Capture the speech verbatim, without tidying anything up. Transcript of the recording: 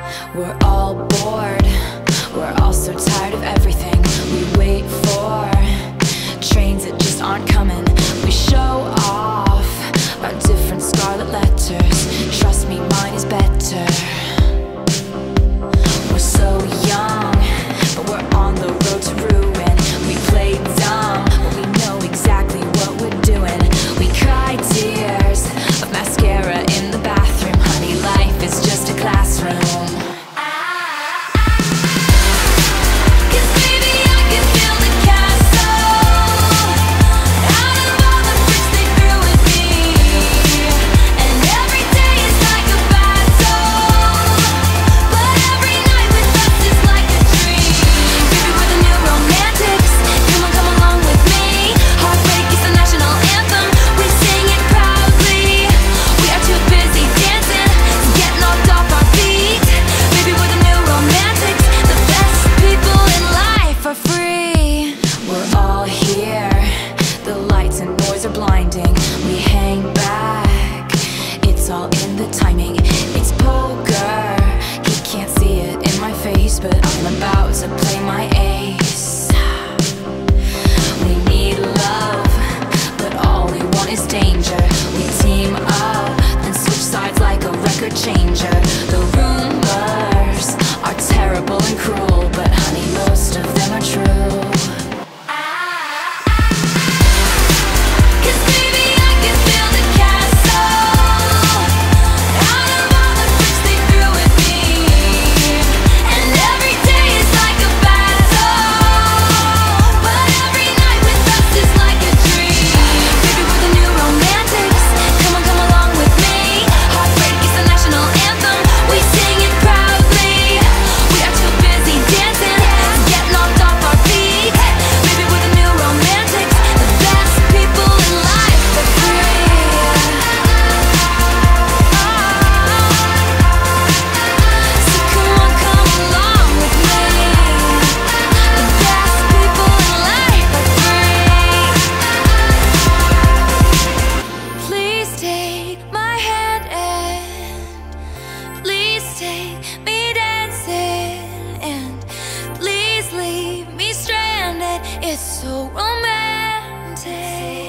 We're all bored, we're all so tired of everything. We wait for trains that just aren't coming. We show off our different scarlet letters. Trust me, mine is better. We're so young, but we're on the road to ruin. We play dumb, but we know exactly what we're doing. We cry tears of mascara in the bathroom. Honey, life is just a classroom. Are blinding, we hang back. It's all in the timing. It's poker. He can't see it in my face, but I'm about to play my ace. We need love, but all we want is danger. We team up, then switch sides like a record changer. The rumors are terrible and cruel, but honey, most of them are true. Take me dancing, and please leave me stranded. It's so romantic.